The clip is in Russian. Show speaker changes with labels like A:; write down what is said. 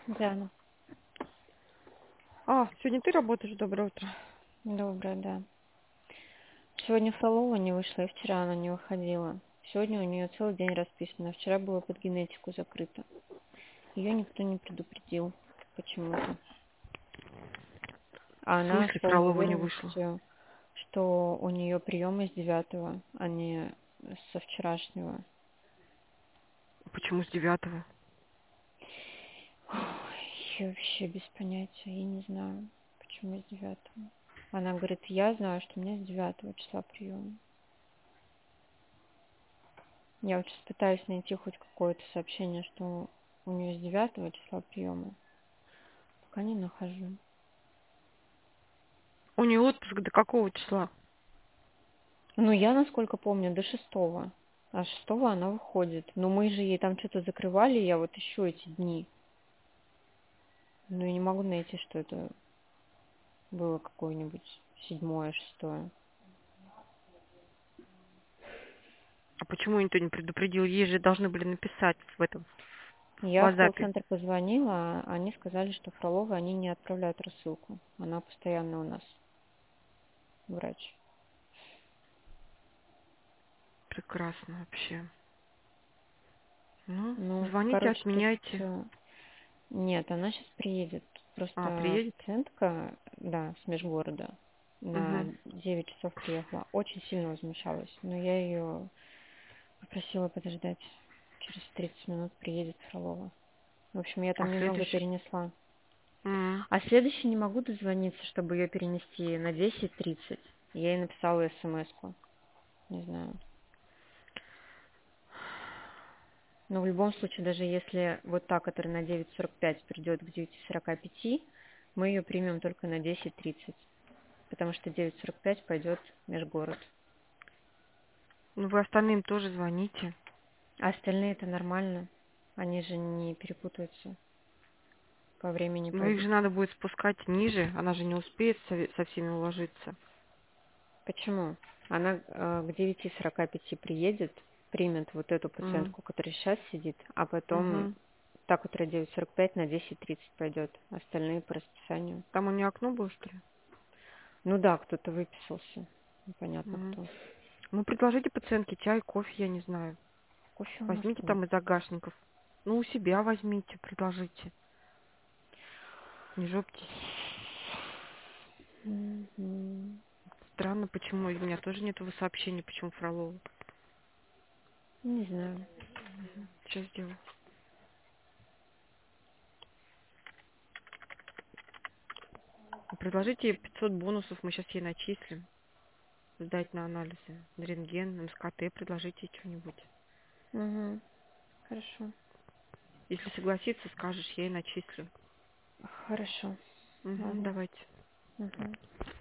A: Диана.
B: Сегодня ты работаешь? Доброе утро.
A: Доброе, да. Сегодня Фролова не вышла, и вчера она не выходила. Сегодня у нее целый день расписано. Вчера было под генетику закрыто. Ее никто не предупредил почему-то. А
B: В
A: она с
B: смысле
A: полной
B: Фролова не вышла?
A: уверенностью, что у нее приемы с 9, а не со вчерашнего.
B: Почему с 9?
A: Ой, я вообще без понятия. Я не знаю, почему с 9. Она говорит, я знаю, что у меня с 9 числа прием. Я вот сейчас пытаюсь найти хоть какое-то сообщение, что у нее с 9 числа приема. Пока не нахожу.
B: У нее отпуск до какого числа?
A: Ну, я, насколько помню, до 6. А 6 она выходит. Но мы же ей там что-то закрывали, я вот ищу эти дни. Но я не могу найти, что это было какое-нибудь 7, 6.
B: А почему никто не предупредил? Ей же должны были написать в этом, в
A: Я в
B: WhatsApp.
A: колл-центр позвонила, а они сказали, что Фролова они не отправляют рассылку. Она постоянно у нас врач.
B: Прекрасно вообще. Ну,
A: Ну,
B: звоните,
A: короче, тут
B: отменяйте.
A: нет, она сейчас приедет. Просто
B: Приедет?
A: пациентка, да, с межгорода, на
B: Угу.
A: 9 часов приехала. Очень сильно возмущалась. Но я ее попросила подождать. Через 30 минут приедет Фролова. В общем, я
B: А
A: там немного
B: следующий?
A: перенесла.
B: М.
A: А следующий не могу дозвониться, чтобы ее перенести на 10:30. Я ей написала смс-ку. Не знаю. Но в любом случае, даже если вот та, которая на 9:45 придет к 9:45, мы ее примем только на 10:30. Потому что 9:45 пойдет межгород.
B: Ну, вы остальным тоже звоните.
A: А остальные это нормально. Они же не перепутаются. По времени
B: Но их
A: пойдут.
B: же надо будет спускать ниже. Она же не успеет со всеми уложиться.
A: Почему? Она к 9:45 приедет, примет вот эту
B: М.
A: пациентку, которая сейчас сидит, а потом
B: Угу.
A: та, которая 9:45 на 10:30 пойдет. Остальные по расписанию.
B: Там у нее окно было, что ли?
A: Ну да, кто-то выписался. Непонятно
B: М.
A: кто.
B: Ну, предложите пациентке чай, кофе, я не знаю.
A: Кофе у нас
B: Возьмите
A: нет.
B: там из загашников. Ну, у себя возьмите, предложите. Не жоптесь.
A: Мгм.
B: Странно, почему. У меня тоже нету сообщений, почему Фролова.
A: Не знаю.
B: Сейчас сделаю. Предложите ей 500 бонусов, мы сейчас ей начислим. Сдать на анализы. На рентген, на МСКТ, предложите ей что-нибудь.
A: Угу. Хорошо.
B: Если согласится, скажешь, я ей начислю.
A: Хорошо.
B: Угу,
A: Ладно.
B: давайте.
A: Угу.